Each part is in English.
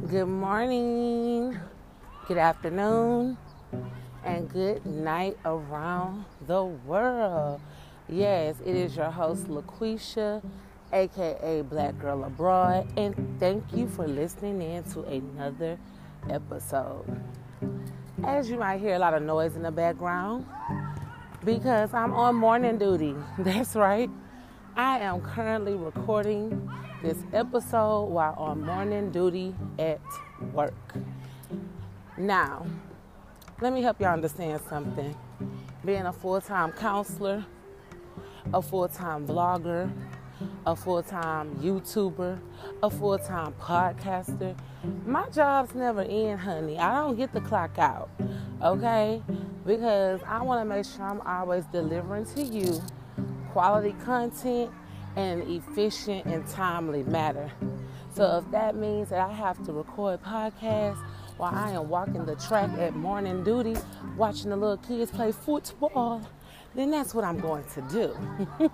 Good morning, good afternoon, and good night around the world. Yes, it is your host, LaQuisha, aka Black Girl Abroad, and thank you for listening in to another episode. As you might hear a lot of noise in the background, because I'm on morning duty. That's right. I am currently recording this episode while on morning duty at work. Now, let me help y'all understand something. Being a full-time counselor, a full-time vlogger, a full-time YouTuber, a full-time podcaster, my jobs never end, honey. I don't get the clock out, okay? Because I want to make sure I'm always delivering to you quality content in an efficient and timely manner. So if that means that I have to record podcasts while I am walking the track at morning duty, watching the little kids play football, then that's what I'm going to do.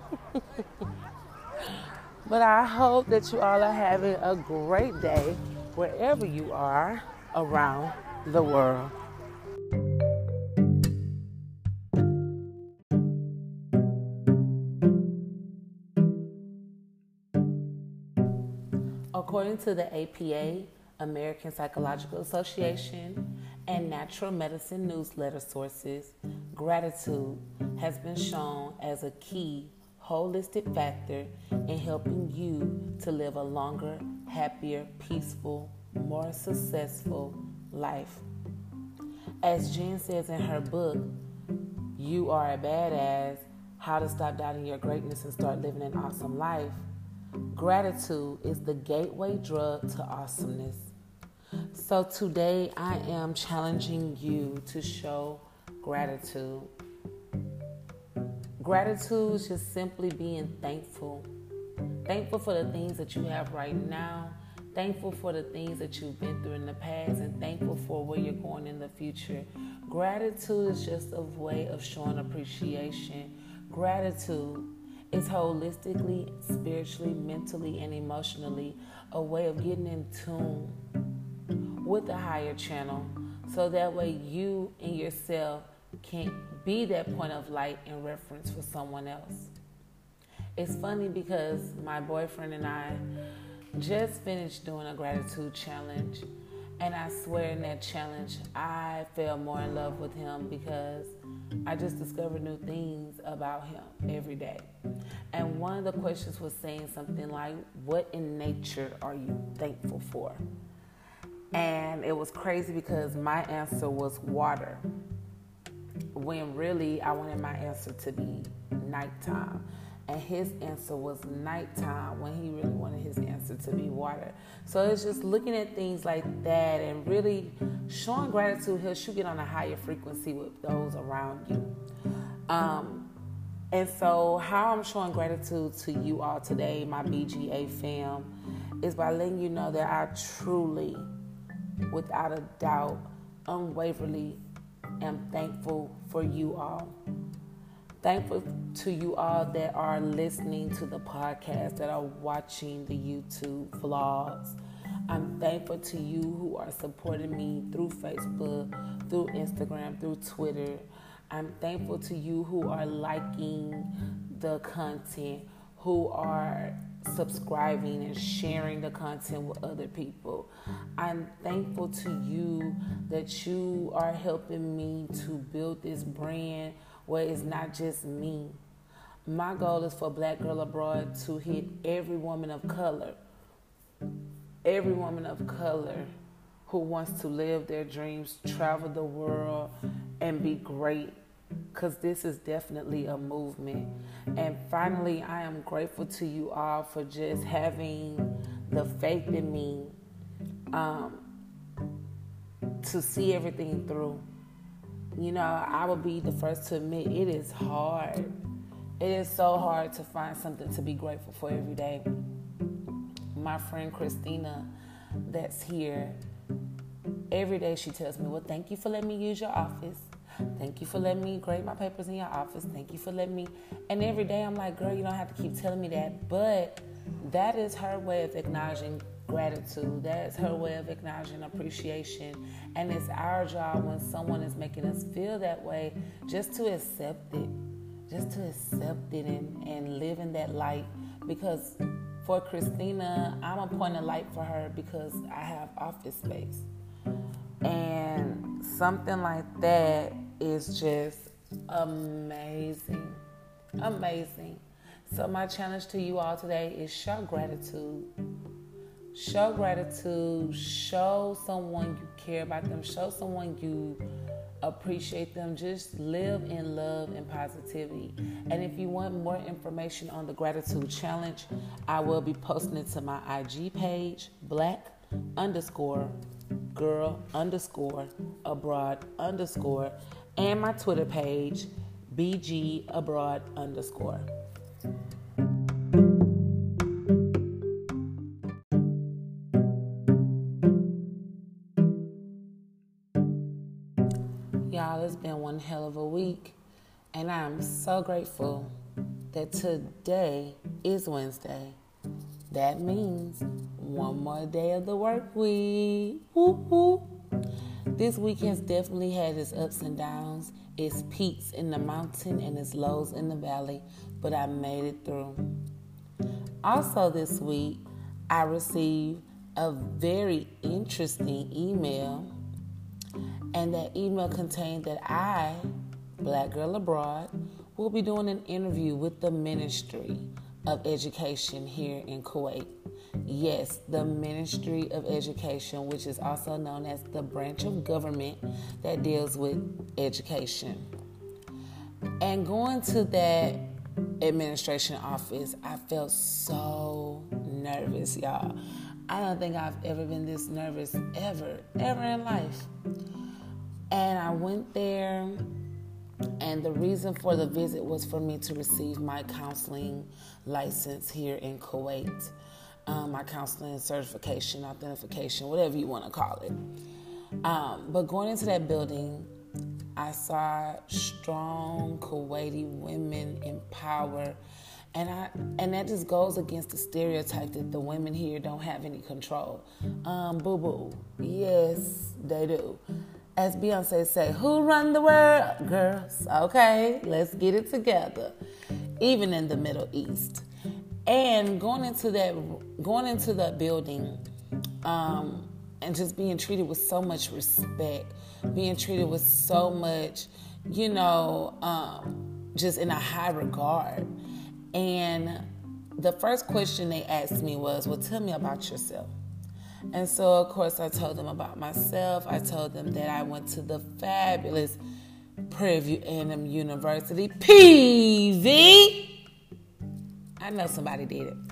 But I hope that you all are having a great day wherever you are around the world. According to the APA, American Psychological Association, and natural medicine newsletter sources, gratitude has been shown as a key holistic factor in helping you to live a longer, happier, peaceful, more successful life. As Jen says in her book, You Are a Badass, How to Stop Doubting Your Greatness and Start Living an Awesome Life, gratitude is the gateway drug to awesomeness. So today I am challenging you to show gratitude. Gratitude is just simply being thankful. Thankful for the things that you have right now. Thankful for the things that you've been through in the past, and thankful for where you're going in the future. Gratitude is just a way of showing appreciation. Gratitude is holistically, spiritually, mentally, and emotionally a way of getting in tune with the higher channel, so that way you and yourself can be that point of light and reference for someone else. It's funny because my boyfriend and I just finished doing a gratitude challenge, and I swear in that challenge I fell more in love with him because I just discovered new things about him every day. And one of the questions was saying something like, what in nature are you thankful for? And it was crazy because my answer was water, when really I wanted my answer to be nighttime. And his answer was nighttime, when he really wanted his answer to be water. So it's just looking at things like that and really showing gratitude helps you get on a higher frequency with those around you. And so how I'm showing gratitude to you all today, my BGA fam, is by letting you know that I truly, without a doubt, unwaveringly am thankful for you all. Thankful to you all that are listening to the podcast, that are watching the YouTube vlogs. I'm thankful to you who are supporting me through Facebook, through Instagram, through Twitter. I'm thankful to you who are liking the content, who are subscribing and sharing the content with other people. I'm thankful to you that you are helping me to build this brand where it's not just me. My goal is for Black Girl Abroad to hit every woman of color who wants to live their dreams, travel the world, and be great. Because this is definitely a movement. And finally, I am grateful to you all for just having the faith in me to see everything through. You know, I will be the first to admit it is hard. It is so hard to find something to be grateful for every day. My friend Christina that's here, every day she tells me, well, thank you for letting me use your office. Thank you for letting me grade my papers in your office. Thank you for letting me. And every day I'm like, girl, you don't have to keep telling me that. But that is her way of acknowledging gratitude. That is her way of acknowledging appreciation. And it's our job when someone is making us feel that way just to accept it. Just to accept it and live in that light. Because for Christina, I'm a point of light for her because I have office space. And something like that is just amazing. Amazing. So my challenge to you all today is show gratitude. Show gratitude. Show someone you care about them. Show someone you appreciate them. Just live in love and positivity. And if you want more information on the gratitude challenge, I will be posting it to my IG page, black_girl_abroad_, and my Twitter page, BGabroad_. Y'all, it's been one hell of a week, and I'm so grateful that today is Wednesday. That means one more day of the work week. Woo-hoo. This week has definitely had its ups and downs, its peaks in the mountain and its lows in the valley, but I made it through. Also this week, I received a very interesting email, and that email contained that I, Black Girl Abroad, will be doing an interview with the Ministry of Education here in Kuwait. Yes, the Ministry of Education, which is also known as the branch of government that deals with education. And going to that administration office, I felt so nervous, y'all. I don't think I've ever been this nervous ever in life. And I went there, and the reason for the visit was for me to receive my counseling license here in Kuwait. My counseling certification, authentication, whatever you want to call it. But going into that building, I saw strong Kuwaiti women in power. And that just goes against the stereotype that the women here don't have any control. Boo-boo. Yes, they do. As Beyonce say, who run the world? Girls. Okay, let's get it together. Even in the Middle East. And going into that building, and just being treated with so much respect, being treated with so much, just in a high regard. And the first question they asked me was, well, tell me about yourself. And so, of course, I told them about myself. I told them that I went to the fabulous Prairie View A&M University, PV. I know somebody did it.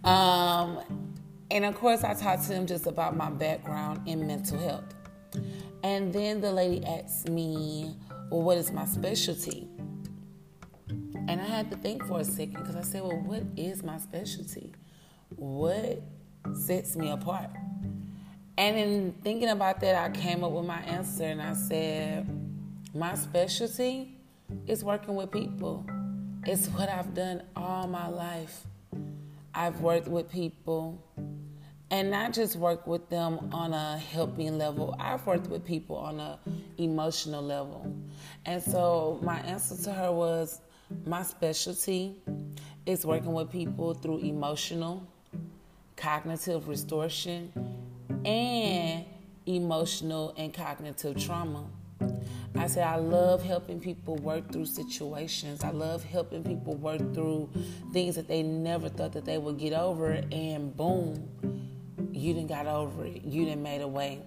And, of course, I talked to them just about my background in mental health. And then the lady asked me, well, what is my specialty? And I had to think for a second because I said, well, what is my specialty? What sets me apart? And in thinking about that, I came up with my answer, and I said, my specialty is working with people. It's what I've done all my life. I've worked with people, and not just worked with them on a helping level. I've worked with people on an emotional level. And so my answer to her was, my specialty is working with people through emotional, cognitive restoration, and emotional and cognitive trauma. I said, I love helping people work through situations. I love helping people work through things that they never thought that they would get over, and boom, you done got over it. You done made a way.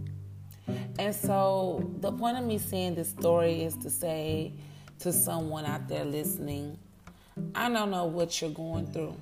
And so the point of me saying this story is to say to someone out there listening, I don't know what you're going through.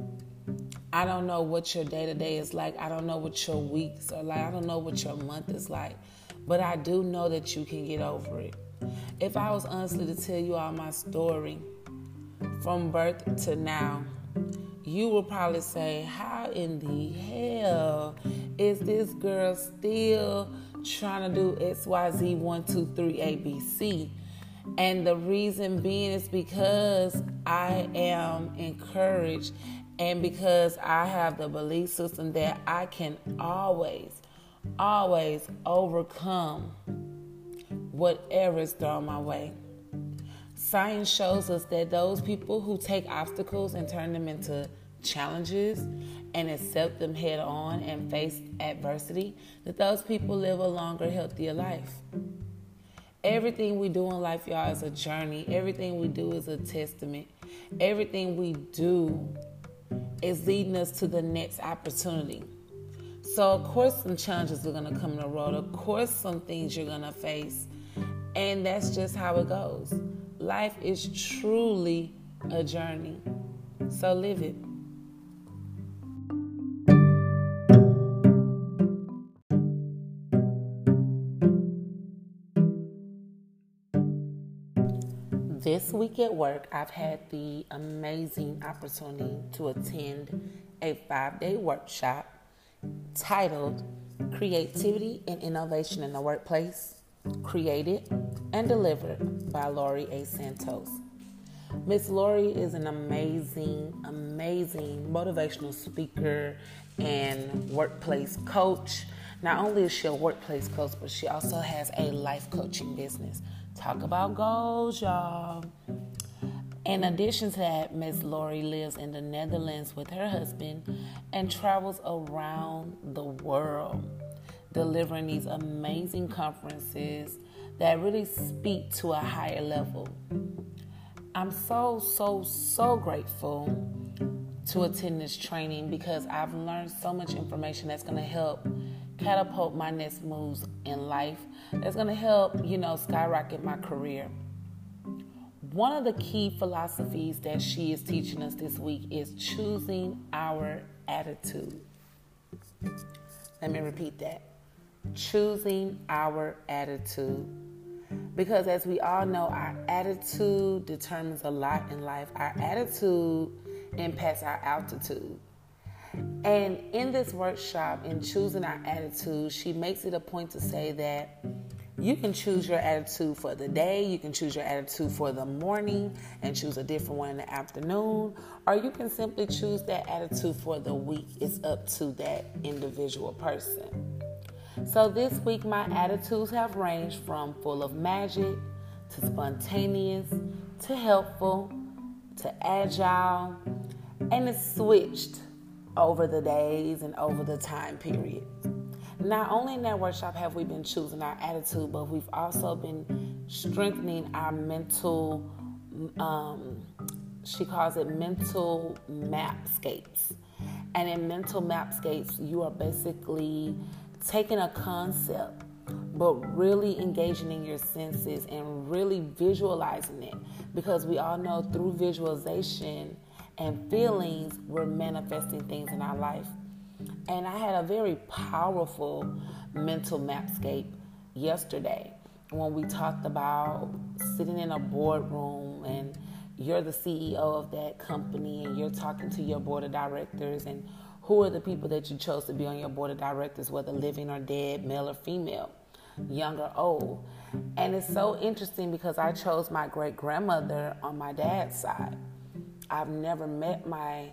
I don't know what your day-to-day is like. I don't know what your weeks are like. I don't know what your month is like. But I do know that you can get over it. If I was honestly to tell you all my story from birth to now, you will probably say, how in the hell is this girl still trying to do XYZ 1, 2, 3, ABC? And the reason being is because I am encouraged And because I have the belief system that I can always overcome whatever is thrown my way. Science shows us that those people who take obstacles and turn them into challenges and accept them head on and face adversity, that those people live a longer, healthier life. Everything we do in life, y'all, is a journey. Everything we do is a testament. Everything we do is leading us to the next opportunity. So, of course, some challenges are going to come in the road. Of course, some things you're going to face. And that's just how it goes. Life is truly a journey. So live it. This week at work, I've had the amazing opportunity to attend a 5-day workshop titled Creativity and Innovation in the Workplace, created and delivered by Lori A. Santos. Miss Lori is an amazing motivational speaker and workplace coach. Not only is she a workplace coach, but she also has a life coaching business. Talk about goals, y'all. In addition to that, Miss Lori lives in the Netherlands with her husband and travels around the world, delivering these amazing conferences that really speak to a higher level. I'm so grateful to attend this training because I've learned so much information that's going to help catapult my next moves in life. That's going to help, skyrocket my career. One of the key philosophies that she is teaching us this week is choosing our attitude. Let me repeat that. Choosing our attitude. Because as we all know, our attitude determines a lot in life. Our attitude impacts our altitude. And in this workshop, in choosing our attitude, she makes it a point to say that you can choose your attitude for the day, you can choose your attitude for the morning and choose a different one in the afternoon, or you can simply choose that attitude for the week. It's up to that individual person. So this week, my attitudes have ranged from full of magic to spontaneous to helpful to agile, and it's switched over the days and over the time period. Not only in that workshop have we been choosing our attitude, but we've also been strengthening our mental, she calls it mental mapscapes. And in mental mapscapes, you are basically taking a concept, but really engaging in your senses and really visualizing it. Because we all know through visualization and feelings, we're manifesting things in our life. And I had a very powerful mental mapscape yesterday when we talked about sitting in a boardroom and you're the CEO of that company and you're talking to your board of directors and who are the people that you chose to be on your board of directors, whether living or dead, male or female, young or old. And it's so interesting because I chose my great-grandmother on my dad's side. I've never met my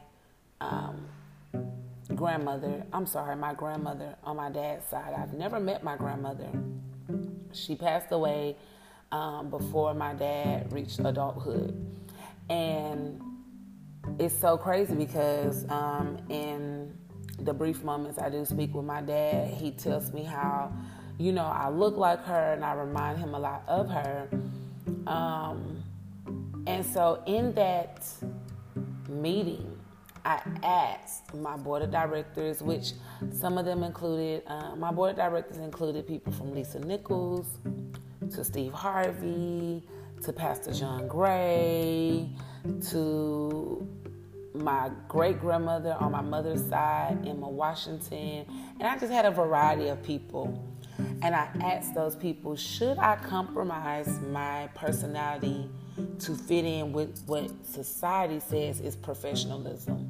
grandmother on my dad's side. I've never met my grandmother. She passed away before my dad reached adulthood. And it's so crazy because in the brief moments I do speak with my dad, he tells me how, I look like her and I remind him a lot of her. And so in that meeting, I asked my board of directors, which some of them included, my board of directors included people from Lisa Nichols to Steve Harvey to Pastor John Gray to my great-grandmother on my mother's side, Emma Washington, and I just had a variety of people. And I asked those people, should I compromise my personality to fit in with what society says is professionalism?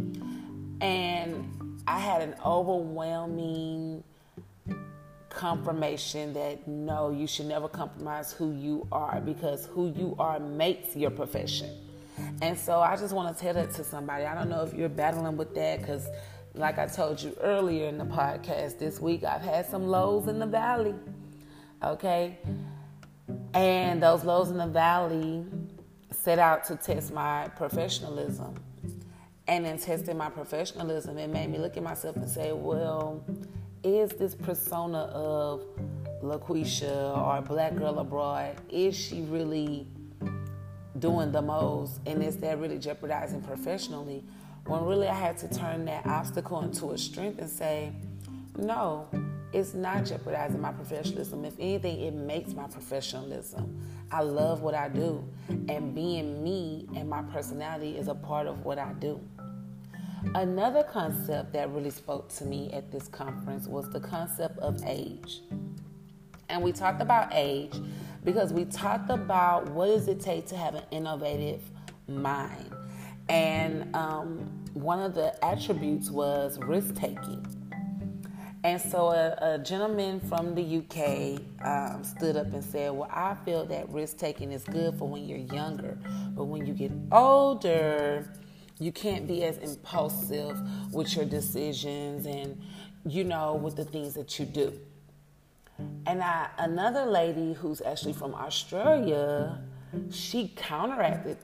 And I had an overwhelming confirmation that no, you should never compromise who you are, because who you are makes your profession. And so I just want to tell that to somebody. I don't know if you're battling with that, because like I told you earlier in the podcast this week, I've had some lows in the valley. Okay? And those lows in the valley set out to test my professionalism. And in testing my professionalism, it made me look at myself and say, well, is this persona of LaQuisha or Black Girl Abroad, is she really doing the most? And is that really jeopardizing professionally? When really I had to turn that obstacle into a strength and say, no, it's not jeopardizing my professionalism. If anything, it makes my professionalism. I love what I do. And being me and my personality is a part of what I do. Another concept that really spoke to me at this conference was the concept of age. And we talked about age because we talked about what does it take to have an innovative mind. And one of the attributes was risk-taking. And so a gentleman from the UK stood up and said, well, I feel that risk-taking is good for when you're younger. But when you get older, you can't be as impulsive with your decisions and, with the things that you do. And another lady who's actually from Australia, she counteracted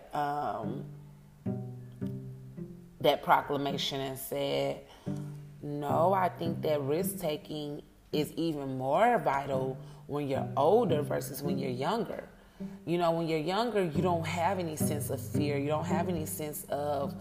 that proclamation and said, no, I think that risk-taking is even more vital when you're older versus when you're younger. When you're younger, you don't have any sense of fear. You don't have any sense of,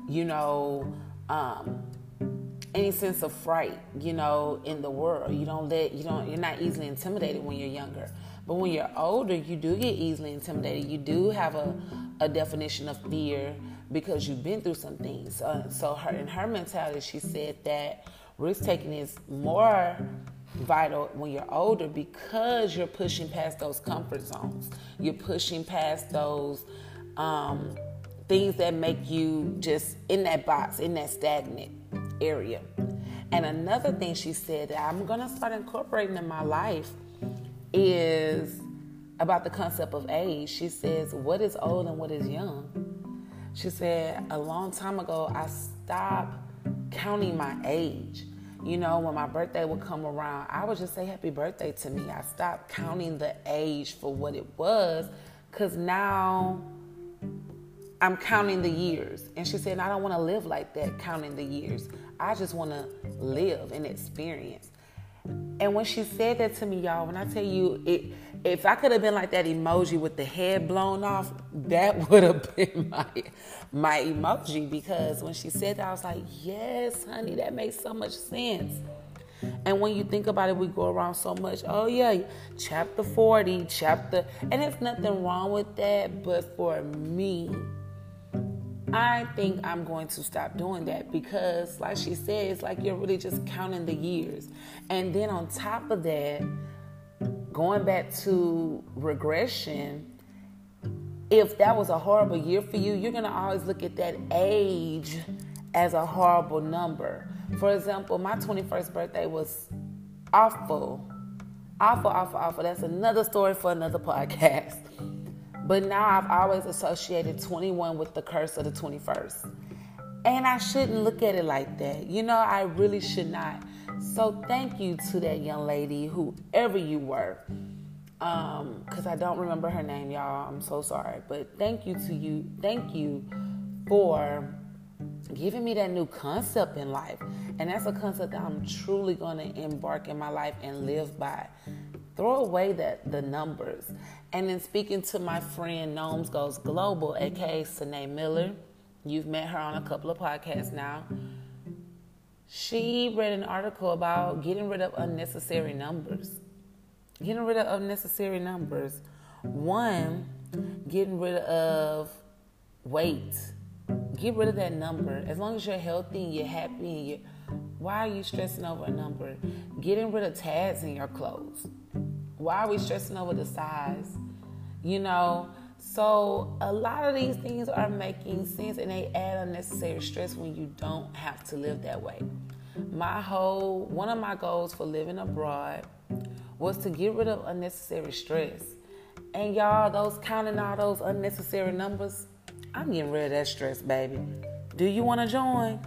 any sense of fright, in the world. You're not easily intimidated when you're younger. But when you're older, you do get easily intimidated. You do have a definition of fear because you've been through some things. So in her mentality, she said that risk-taking is more vital when you're older because you're pushing past those comfort zones. You're pushing past those things that make you just in that box, in that stagnant area. And another thing she said that I'm going to start incorporating in my life is about the concept of age. She says, what is old and what is young? She said, a long time ago, I stopped counting my age. When my birthday would come around, I would just say happy birthday to me. I stopped counting the age for what it was because now I'm counting the years. And she said, I don't want to live like that, counting the years. I just want to live and experience. And when she said that to me, y'all, when I tell you, if I could have been like that emoji with the head blown off, that would have been my emoji. Because when she said that, I was like, yes, honey, that makes so much sense. And when you think about it, we go around so much, oh yeah, chapter 40, and there's nothing wrong with that. But for me, I think I'm going to stop doing that because, like she said, it's like you're really just counting the years. And then on top of that, going back to regression, if that was a horrible year for you, you're going to always look at that age as a horrible number. For example, my 21st birthday was awful. Awful. That's another story for another podcast. But now I've always associated 21 with the curse of the 21st. And I shouldn't look at it like that. I really should not. So thank you to that young lady, whoever you were. Because I don't remember her name, y'all. I'm so sorry. But thank you to you. Thank you for giving me that new concept in life. And that's a concept that I'm truly going to embark in my life and live by. Throw away the numbers. And then speaking to my friend Gnomes Goes Global, aka Sanae Miller, you've met her on a couple of podcasts now. She read an article about getting rid of unnecessary numbers. One, getting rid of weight. Get rid of that number. As long as you're healthy and you're happy, and why are you stressing over a number? Getting rid of tags in your clothes. Why are we stressing over the size? So a lot of these things are making sense and they add unnecessary stress when you don't have to live that way. One of my goals for living abroad was to get rid of unnecessary stress. And y'all, counting all those unnecessary numbers, I'm getting rid of that stress, baby. Do you want to join?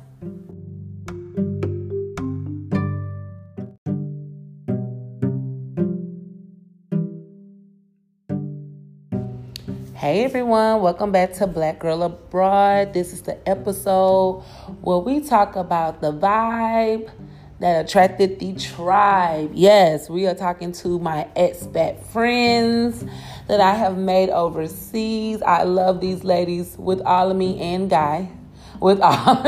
Hey everyone, welcome back to Black Girl Abroad. This is the episode where we talk about the vibe that attracted the tribe. Yes, we are talking to my expat friends that I have made overseas. I love these ladies with all of me and Guy. With all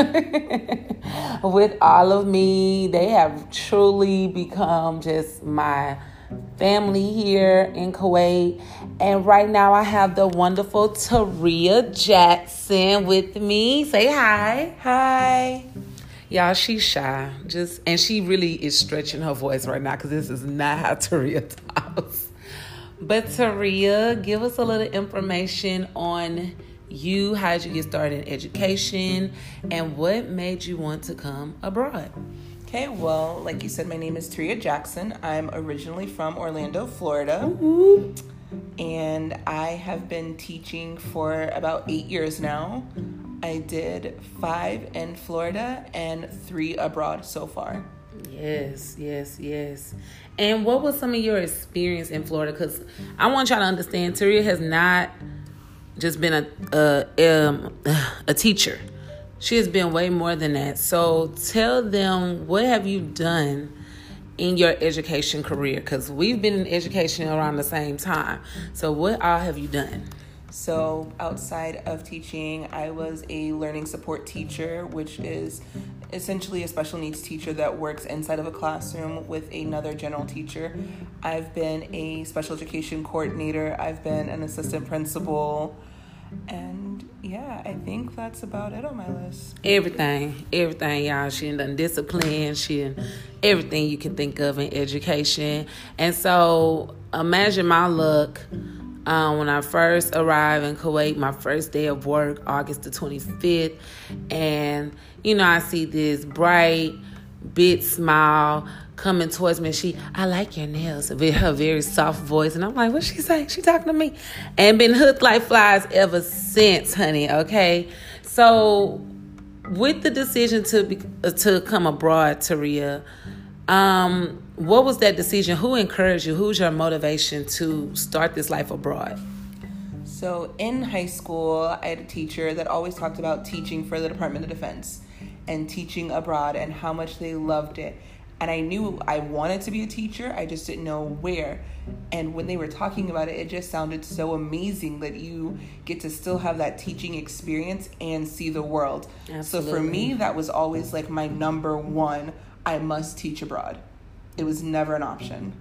of me. They have truly become just my family here in Kuwait. And right now I have the wonderful Taria Jackson with me. Say hi. Hi. Y'all, she's shy. And she really is stretching her voice right now because this is not how Taria talks. But Taria, give us a little information on you. How did you get started in education? And what made you want to come abroad? Okay, well, like you said, my name is Taria Jackson. I'm originally from Orlando, Florida. Ooh. And I have been teaching for about 8 years now. I did 5 in Florida and 3 abroad so far. Yes. And what was some of your experience in Florida? Because I want y'all to understand, Taria has not just been a teacher. She has been way more than that. So tell them, what have you done in your education career? Because we've been in education around the same time. So what all have you done? So outside of teaching, I was a learning support teacher, which is essentially a special needs teacher that works inside of a classroom with another general teacher. I've been a special education coordinator. I've been an assistant principal. And yeah, I think that's about it on my list. Everything, y'all. She done discipline. She done everything you can think of in education. And so imagine my luck when I first arrived in Kuwait, my first day of work, August the 25th. And, I see this bright, big smile coming towards me. I like your nails, with her very soft voice. And I'm like, what's she saying? She talking to me. And been hooked like flies ever since, honey, okay? So with the decision to come abroad, Taria, what was that decision? Who encouraged you? Who's your motivation to start this life abroad? So in high school, I had a teacher that always talked about teaching for the Department of Defense and teaching abroad and how much they loved it. And I knew I wanted to be a teacher. I just didn't know where. And when they were talking about it, it just sounded so amazing that you get to still have that teaching experience and see the world. Absolutely. So for me, that was always like my number one. I must teach abroad. It was never an option.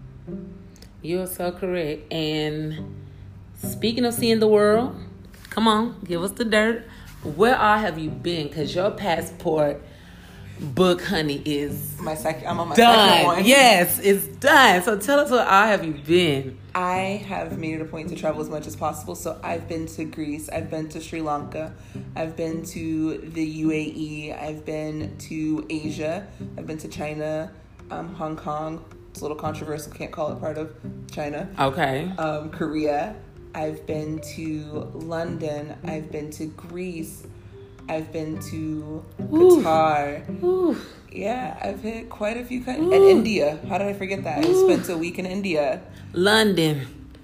You're so correct. And speaking of seeing the world, come on, give us the dirt. Where all have you been? Because your passport book, honey, is I'm on my done. second one. Yes, it's done. So tell us, where all have you been? I have made it a point to travel as much as possible. So I've been to Greece. I've been to Sri Lanka. I've been to the UAE. I've been to Asia. I've been to China, Hong Kong. It's a little controversial. Can't call it part of China. Okay. Korea. I've been to London. I've been to Greece. I've been to Qatar. Ooh. Yeah, I've hit quite a few countries. And India. How did I forget that? I spent a week in India. London.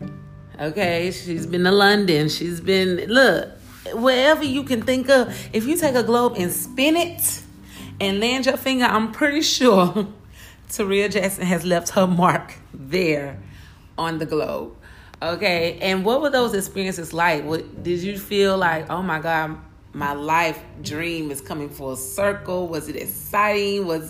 Okay, she's been to London. She's been, look, wherever you can think of. If you take a globe and spin it and land your finger, I'm pretty sure Taria Jackson has left her mark there on the globe. Okay, and what were those experiences like? Did you feel like, oh my God, my life dream is coming full circle? Was it exciting? What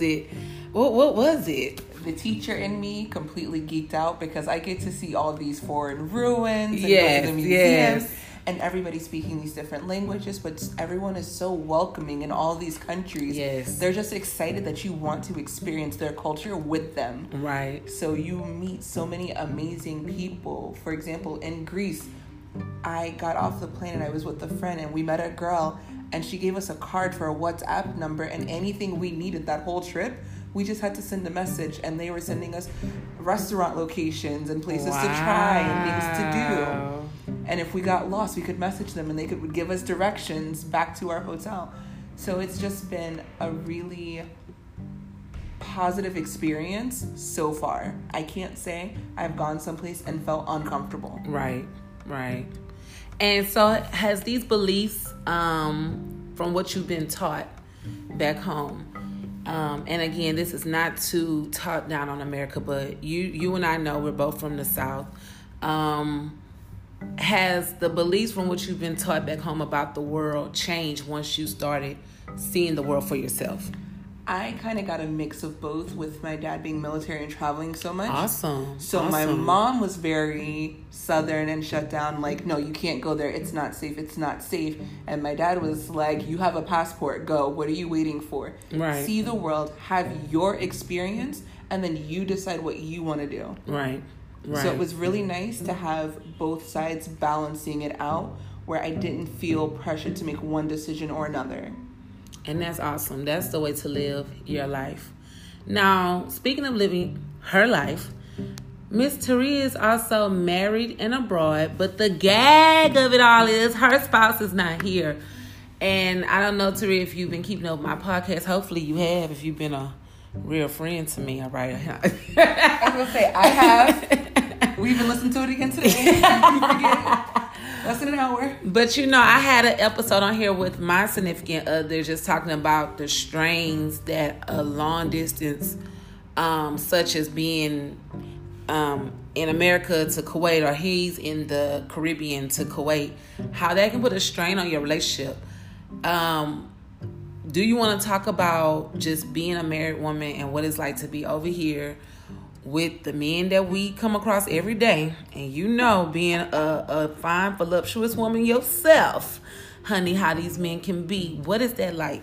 was it? The teacher in me completely geeked out because I get to see all these foreign ruins and go to the museums and everybody speaking these different languages, but everyone is so welcoming in all these countries. Yes. They're just excited that you want to experience their culture with them. Right. So you meet so many amazing people. For example, in Greece, I got off the plane and I was with a friend and we met a girl and she gave us a card for a WhatsApp number, and anything we needed that whole trip, we just had to send a message, and they were sending us restaurant locations and places to try and things to do. And if we got lost, we could message them and they would give us directions back to our hotel. So it's just been a really positive experience so far. I can't say I've gone someplace and felt uncomfortable. Right. And so has these beliefs from what you've been taught back home, and again, this is not to talk down on America, but you and I know we're both from the South. Has the beliefs from what you've been taught back home about the world changed once you started seeing the world for yourself? I kind of got a mix of both with my dad being military and traveling so much. Awesome. My mom was very Southern and shut down, like, no, you can't go there. It's not safe. It's not safe. And my dad was like, you have a passport. Go. What are you waiting for? Right. See the world. Have your experience. And then you decide what you want to do. Right. So it was really nice to have both sides balancing it out where I didn't feel pressured to make one decision or another. And that's awesome. That's the way to live your life. Now, speaking of living her life, Miss Taria is also married and abroad, but the gag of it all is her spouse is not here. And I don't know, Taria, if you've been keeping up with my podcast. Hopefully you have, if you've been a real friend to me. All right. I was going to say, I have. We even listened to it again today. Less than an hour. But I had an episode on here with my significant other just talking about the strains that a long distance, such as being in America to Kuwait, or he's in the Caribbean to Kuwait, how that can put a strain on your relationship. Do you want to talk about just being a married woman and what it's like to be over here with the men that we come across every day? And being a fine, voluptuous woman yourself, honey, how these men can be. What is that like?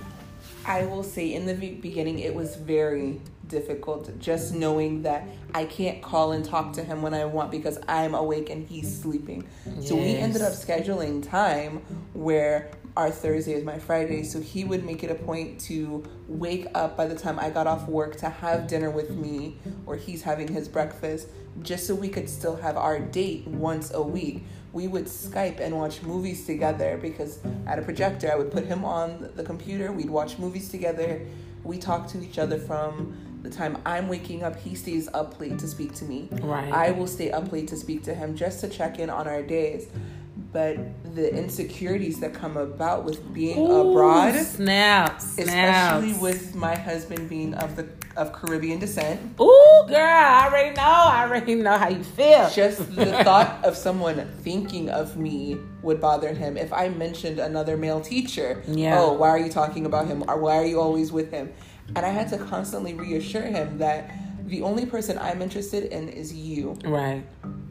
I will say in the beginning, it was very difficult just knowing that I can't call and talk to him when I want because I'm awake and he's sleeping. Yes. So we ended up scheduling time where our Thursday is my Friday, so he would make it a point to wake up by the time I got off work to have dinner with me, or he's having his breakfast, just so we could still have our date once a week. We would Skype and watch movies together because at a projector, I would put him on the computer, we'd watch movies together. We talk to each other from the time I'm waking up. He stays up late to speak to me. Right. I will stay up late to speak to him just to check in on our days. But the insecurities that come about with being abroad, snaps, especially with my husband being of Caribbean descent. Ooh, girl, I already know how you feel. Just the thought of someone thinking of me would bother him. If I mentioned another male teacher, oh, why are you talking about him? Or why are you always with him? And I had to constantly reassure him that the only person I'm interested in is you. Right.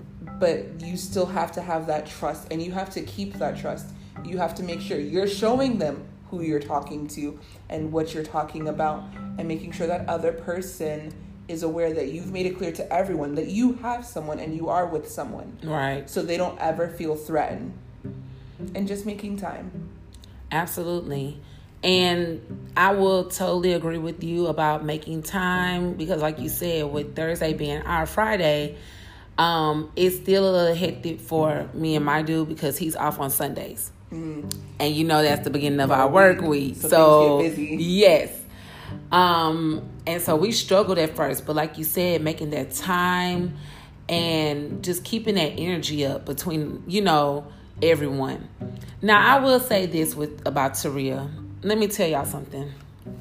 But you still have to have that trust, and you have to keep that trust. You have to make sure you're showing them who you're talking to and what you're talking about, and making sure that other person is aware that you've made it clear to everyone that you have someone and you are with someone. Right. So they don't ever feel threatened. And just making time. It's And I will totally agree with you about making time, because like you said, with Thursday being our Friday, it's still a little hectic for me and my dude because he's off on Sundays. And that's the beginning of our work week. So things get busy. Yes. And so we struggled at first, but like you said, making that time and just keeping that energy up between, everyone. Now, I will say this about Taria. Let me tell y'all something.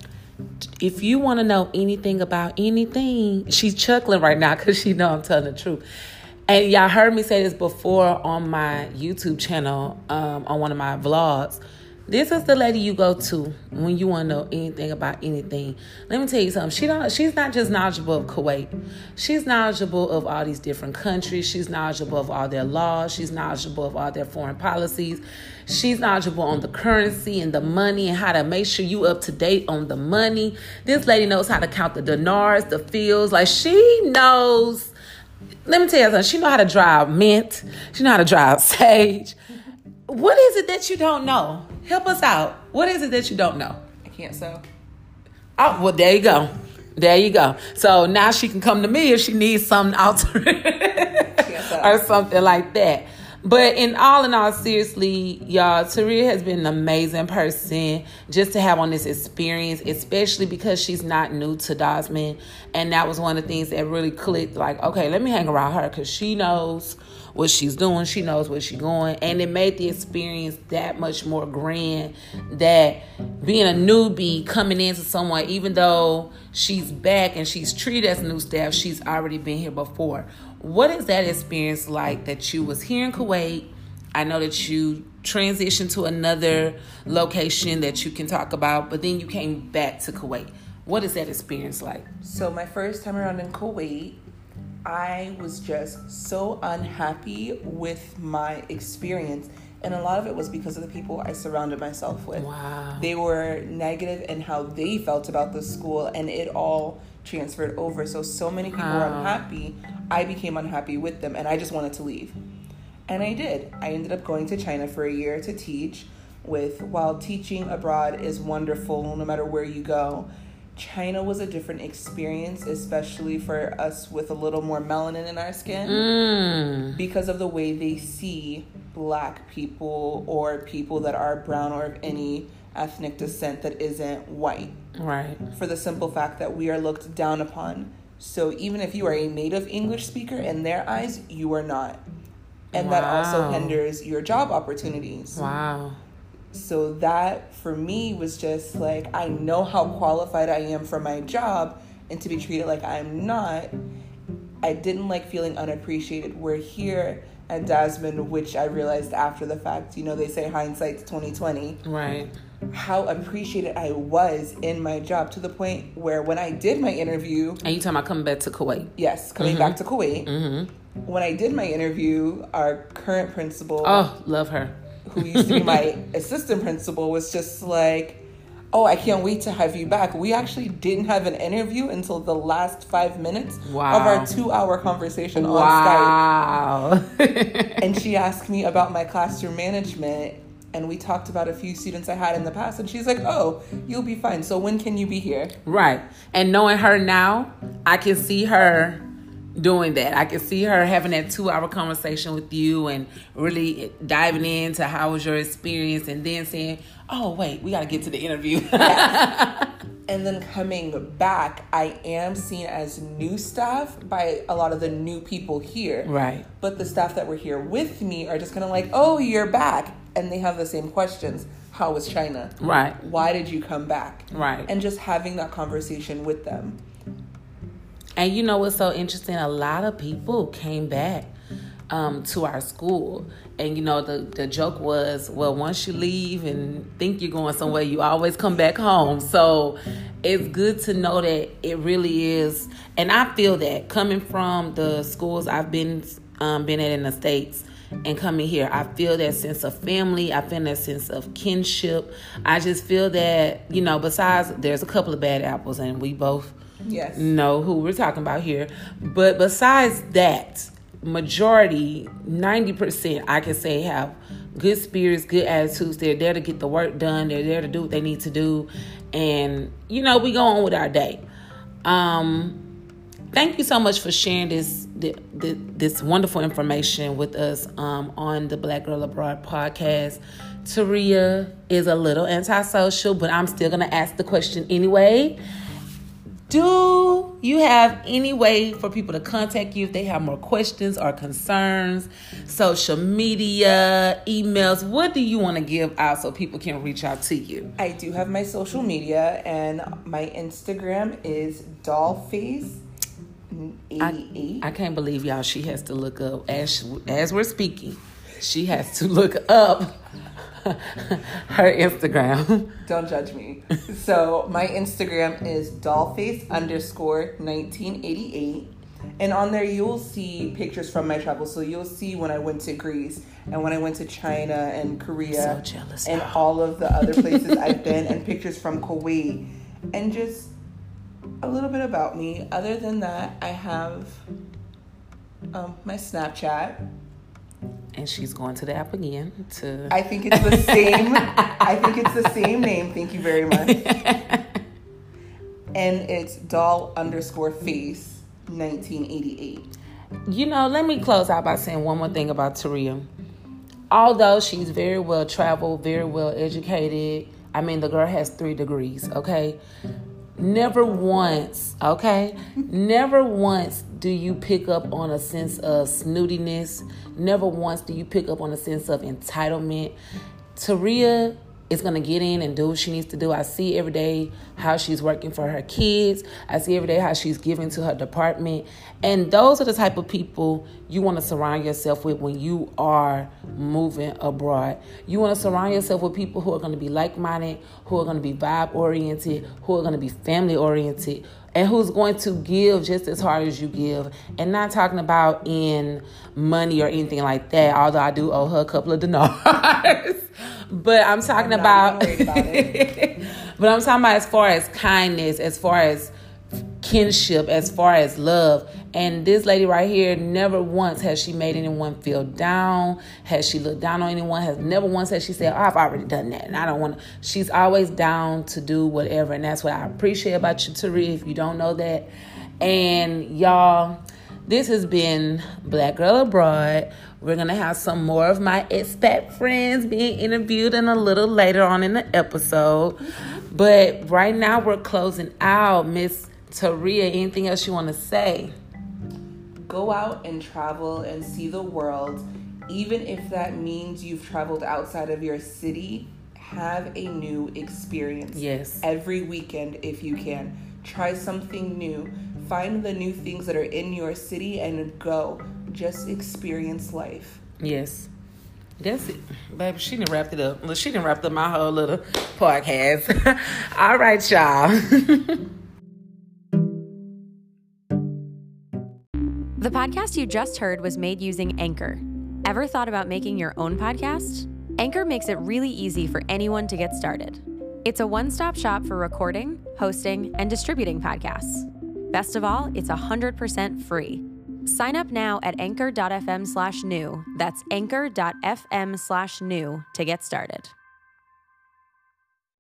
If you want to know anything about anything, she's chuckling right now because she know I'm telling the truth. And y'all heard me say this before on my YouTube channel, on one of my vlogs. This is the lady you go to when you want to know anything about anything. Let me tell you something. She's not just knowledgeable of Kuwait. She's knowledgeable of all these different countries. She's knowledgeable of all their laws. She's knowledgeable of all their foreign policies. She's knowledgeable on the currency and the money and how to make sure you up to date on the money. This lady knows how to count the dinars, the fields. Like, she knows. Let me tell you something. She knows how to drive mint. She knows how to drive sage. What is it that you don't know? Help us out. What is it that you don't know? I can't sew. Oh, well, there you go. There you go. So now she can come to me if she needs something altered or something like that. But in all, seriously, y'all, Taria has been an amazing person just to have on this experience, especially because she's not new to Dosman. And that was one of the things that really clicked, like, okay, let me hang around her because she knows what she's doing. She knows where she's going. And it made the experience that much more grand that being a newbie coming into someone, even though she's back and she's treated as new staff, she's already been here before. What is that experience like that you was here in Kuwait? I know that you transitioned to another location that you can talk about, but then you came back to Kuwait. What is that experience like? So my first time around in Kuwait, I was just so unhappy with my experience. And a lot of it was because of the people I surrounded myself with. Wow. They were negative in how they felt about the school, and it all transferred over. So many people were unhappy. I became unhappy with them, and I just wanted to leave. And I did. I ended up going to China for a year to teach. While teaching abroad is wonderful no matter where you go, China was a different experience, especially for us with a little more melanin in our skin, because of the way they see Black people or people that are brown or of any ethnic descent that isn't white. Right. For the simple fact that we are looked down upon. So even if you are a native English speaker, in their eyes, you are not. And that also hinders your job opportunities. Wow. So that, for me, was just like, I know how qualified I am for my job, and to be treated like I'm not, I didn't like feeling unappreciated. We're here at Dosman, which I realized after the fact, they say hindsight's 2020. Right. How appreciated I was in my job, to the point where when I did my interview... And you talking about coming back to Kuwait? Yes, coming back to Kuwait. When I did my interview, our current principal... Oh, love her. Who used to be my assistant principal, was just like, oh, I can't wait to have you back. We actually didn't have an interview until the last 5 minutes of our 2-hour conversation on Skype. And she asked me about my classroom management, and we talked about a few students I had in the past, and she's like, oh, you'll be fine. So when can you be here? Right. And knowing her now, I can see her doing that. I can see her having that 2-hour conversation with you and really diving into how was your experience, and then saying, oh, wait, we got to get to the interview. Yes. And then coming back, I am seen as new staff by a lot of the new people here. Right. But the staff that were here with me are just kind of like, oh, you're back. And they have the same questions. How was China? Right. Why did you come back? Right. And just having that conversation with them. And you know what's so interesting? A lot of people came back to our school. And, the joke was, well, once you leave and think you're going somewhere, you always come back home. So it's good to know that it really is. And I feel that coming from the schools I've been at in the States and coming here, I feel that sense of family. I feel that sense of kinship. I just feel that, besides there's a couple of bad apples, and we both know who we're talking about here. But besides that, majority, 90%, I can say, have good spirits, good attitudes. They're there to get the work done. They're there to do what they need to do. And, we go on with our day. Thank you so much for sharing this wonderful information with us on the Black Girl Abroad podcast. Taria is a little antisocial, but I'm still going to ask the question anyway. Do you have any way for people to contact you if they have more questions or concerns? Social media, emails, what do you want to give out so people can reach out to you? I do have my social media, and my Instagram is dollface88. I can't believe, y'all, she has to look up, as we're speaking, she has to look up her Instagram. Don't judge me. So my Instagram is dollface_1988. And on there you'll see pictures from my travels. So you'll see when I went to Greece and when I went to China and Korea. I'm so jealous, and all of the other places I've been, and pictures from Kuwait, and just a little bit about me. Other than that, I have my Snapchat. And she's going to the app again to... I think it's the same. I think it's the same name. Thank you very much. And it's doll_face1988. Let me close out by saying one more thing about Taria. although she's very well traveled, very well educated, I mean, the girl has 3 degrees, okay? Never once do you pick up on a sense of snootiness. Never once do you pick up on a sense of entitlement. Taria is going to get in and do what she needs to do. I see every day how she's working for her kids. I see every day how she's giving to her department. And those are the type of people you want to surround yourself with when you are moving abroad. You want to surround yourself with people who are going to be like-minded, who are going to be vibe-oriented, who are going to be family-oriented, and who's going to give just as hard as you give. And not talking about in money or anything like that, although I do owe her a couple of dinars. But I'm talking about, but I'm talking about as far as kindness, as far as kinship, as far as love. And this lady right here, never once has she made anyone feel down, has she looked down on anyone, has never once has she said, oh, I've already done that and I don't want to. She's always down to do whatever. And that's what I appreciate about you, Taria, if you don't know that. And y'all, this has been Black Girl Abroad. We're going to have some more of my expat friends being interviewed in a little later on in the episode. But right now we're closing out. Miss Taria, anything else you want to say? Go out and travel and see the world. Even if that means you've traveled outside of your city, have a new experience. Yes. Every weekend if you can. Try something new. Find the new things that are in your city and go. Just experience life. Yes. That's it. Baby, she done wrapped it up. She done wrapped up my whole little podcast. All right, y'all. The podcast you just heard was made using Anchor. Ever thought about making your own podcast? Anchor makes it really easy for anyone to get started. It's a one-stop shop for recording, hosting, and distributing podcasts. Best of all, it's 100% free. Sign up now at anchor.fm/new. That's anchor.fm/new to get started.